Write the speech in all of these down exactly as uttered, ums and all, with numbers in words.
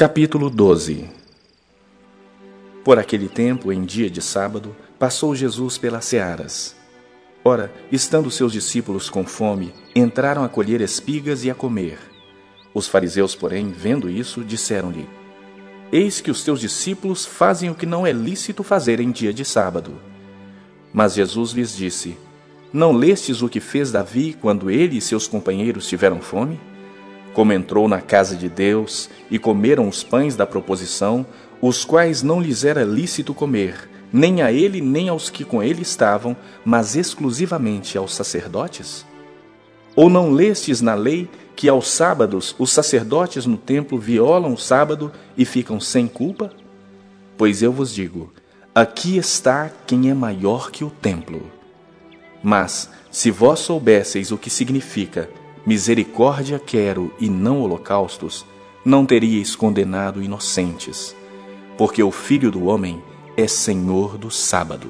Capítulo doze. Por aquele tempo, em dia de sábado, passou Jesus pelas searas. Ora, estando seus discípulos com fome, entraram a colher espigas e a comer. Os fariseus, porém, vendo isso, disseram-lhe: Eis que os teus discípulos fazem o que não é lícito fazer em dia de sábado. Mas Jesus lhes disse: Não lestes o que fez Davi quando ele e seus companheiros tiveram fome? Como entrou na casa de Deus e comeram os pães da proposição, os quais não lhes era lícito comer, nem a ele nem aos que com ele estavam, mas exclusivamente aos sacerdotes? Ou não lestes na lei que aos sábados os sacerdotes no templo violam o sábado e ficam sem culpa? Pois eu vos digo, aqui está quem é maior que o templo. Mas, se vós soubesseis o que significa misericórdia quero e não holocaustos, não teríeis condenado inocentes, porque o Filho do Homem é Senhor do sábado.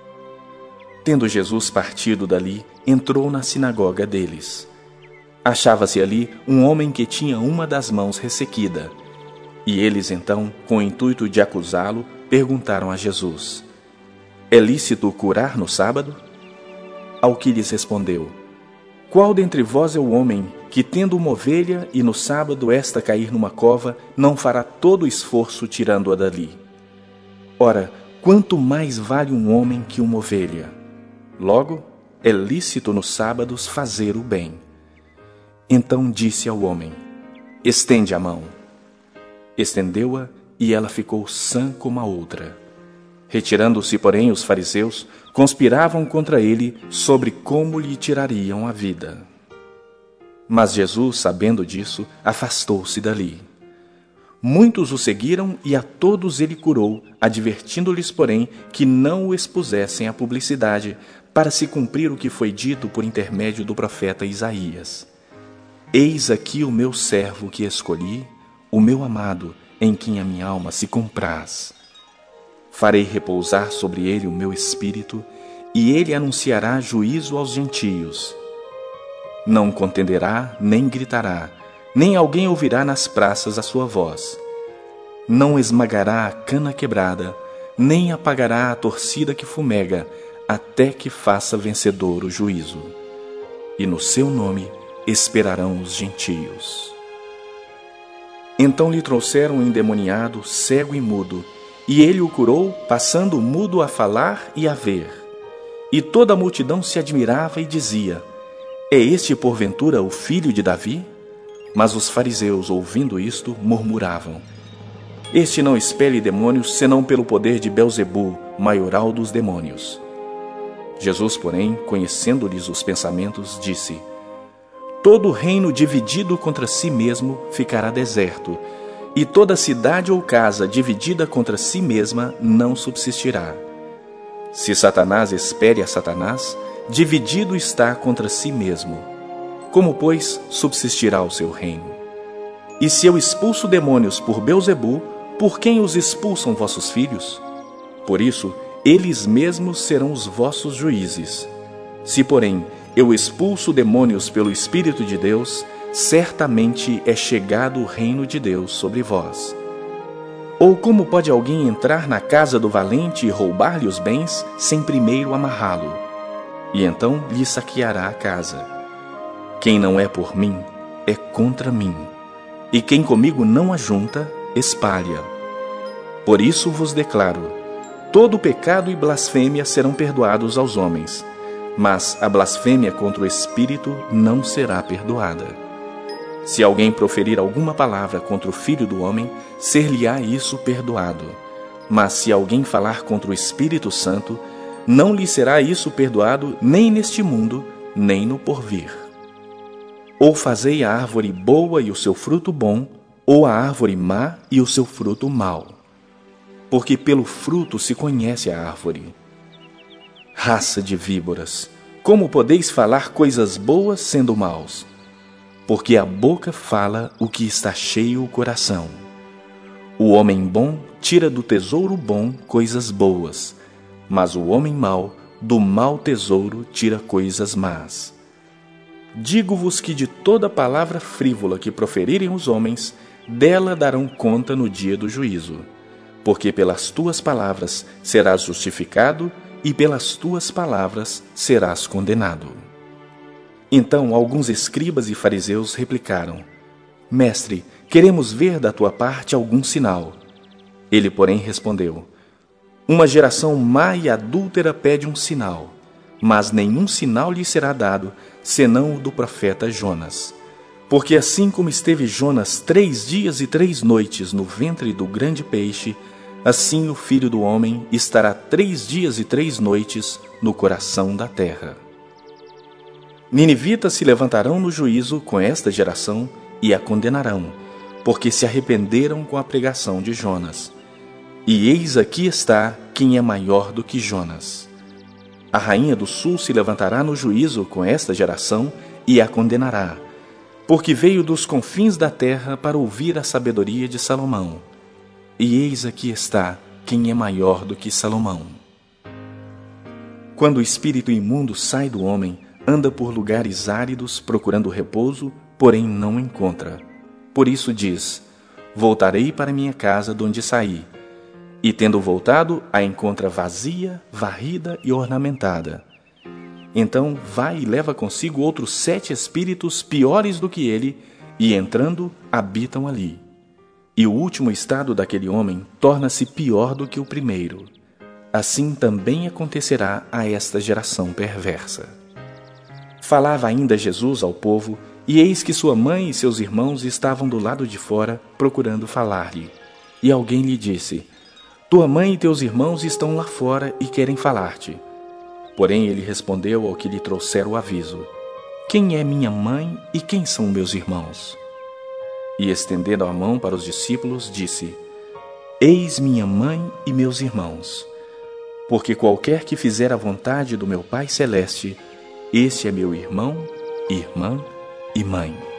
Tendo Jesus partido dali, entrou na sinagoga deles. Achava-se ali um homem que tinha uma das mãos ressequida. E eles então, com o intuito de acusá-lo, perguntaram a Jesus: É lícito curar no sábado? Ao que lhes respondeu: Qual dentre vós é o homem que, tendo uma ovelha e no sábado esta cair numa cova, não fará todo o esforço tirando-a dali? Ora, quanto mais vale um homem que uma ovelha? Logo, é lícito nos sábados fazer o bem. Então disse ao homem: Estende a mão. Estendeu-a e ela ficou sã como a outra. Retirando-se, porém, os fariseus, conspiravam contra ele sobre como lhe tirariam a vida. Mas Jesus, sabendo disso, afastou-se dali. Muitos o seguiram e a todos ele curou, advertindo-lhes, porém, que não o expusessem à publicidade, para se cumprir o que foi dito por intermédio do profeta Isaías: Eis aqui o meu servo que escolhi, o meu amado, em quem a minha alma se compraz. Farei repousar sobre ele o meu espírito, e ele anunciará juízo aos gentios. Não contenderá, nem gritará, nem alguém ouvirá nas praças a sua voz. Não esmagará a cana quebrada, nem apagará a torcida que fumega, até que faça vencedor o juízo. E no seu nome esperarão os gentios. Então lhe trouxeram um endemoniado, cego e mudo, e ele o curou, passando o mudo a falar e a ver. E toda a multidão se admirava e dizia: É este porventura o filho de Davi? Mas os fariseus, ouvindo isto, murmuravam: Este não expele demônios, senão pelo poder de Belzebu, maioral dos demônios. Jesus, porém, conhecendo-lhes os pensamentos, disse: Todo reino dividido contra si mesmo ficará deserto, e toda cidade ou casa dividida contra si mesma não subsistirá. Se Satanás espere a Satanás, dividido está contra si mesmo. Como, pois, subsistirá o seu reino? E se eu expulso demônios por Belzebu, por quem os expulsam vossos filhos? Por isso, eles mesmos serão os vossos juízes. Se, porém, eu expulso demônios pelo Espírito de Deus, certamente é chegado o reino de Deus sobre vós. Ou como pode alguém entrar na casa do valente e roubar-lhe os bens, sem primeiro amarrá-lo? E então lhe saqueará a casa. Quem não é por mim, é contra mim. E quem comigo não ajunta, espalha. Por isso vos declaro: todo pecado e blasfêmia serão perdoados aos homens, mas a blasfêmia contra o Espírito não será perdoada. Se alguém proferir alguma palavra contra o Filho do Homem, ser-lhe-á isso perdoado. Mas se alguém falar contra o Espírito Santo, não lhe será isso perdoado nem neste mundo, nem no porvir. Ou fazei a árvore boa e o seu fruto bom, ou a árvore má e o seu fruto mau. Porque pelo fruto se conhece a árvore. Raça de víboras, como podeis falar coisas boas sendo maus? Porque a boca fala o que está cheio o coração. O homem bom tira do tesouro bom coisas boas, mas o homem mau do mau tesouro tira coisas más. Digo-vos que de toda palavra frívola que proferirem os homens, dela darão conta no dia do juízo. Porque pelas tuas palavras serás justificado, e pelas tuas palavras serás condenado. Então alguns escribas e fariseus replicaram: Mestre, queremos ver da tua parte algum sinal. Ele, porém, respondeu: Uma geração má e adúltera pede um sinal, mas nenhum sinal lhe será dado, senão o do profeta Jonas. Porque assim como esteve Jonas três dias e três noites no ventre do grande peixe, assim o Filho do Homem estará três dias e três noites no coração da terra. Ninivitas se levantarão no juízo com esta geração e a condenarão, porque se arrependeram com a pregação de Jonas. E eis aqui está quem é maior do que Jonas. A rainha do sul se levantará no juízo com esta geração e a condenará, porque veio dos confins da terra para ouvir a sabedoria de Salomão. E eis aqui está quem é maior do que Salomão. Quando o espírito imundo sai do homem, anda por lugares áridos procurando repouso, porém não encontra. Por isso diz: Voltarei para minha casa de onde saí. E tendo voltado, a encontra vazia, varrida e ornamentada. Então vai e leva consigo outros sete espíritos piores do que ele, e entrando, habitam ali. E o último estado daquele homem torna-se pior do que o primeiro. Assim também acontecerá a esta geração perversa. Falava ainda Jesus ao povo, e eis que sua mãe e seus irmãos estavam do lado de fora, procurando falar-lhe. E alguém lhe disse: Tua mãe e teus irmãos estão lá fora e querem falar-te. Porém ele respondeu ao que lhe trouxera o aviso: Quem é minha mãe e quem são meus irmãos? E estendendo a mão para os discípulos, disse: Eis minha mãe e meus irmãos. Porque qualquer que fizer a vontade do meu Pai Celeste, esse é meu irmão, irmã e mãe.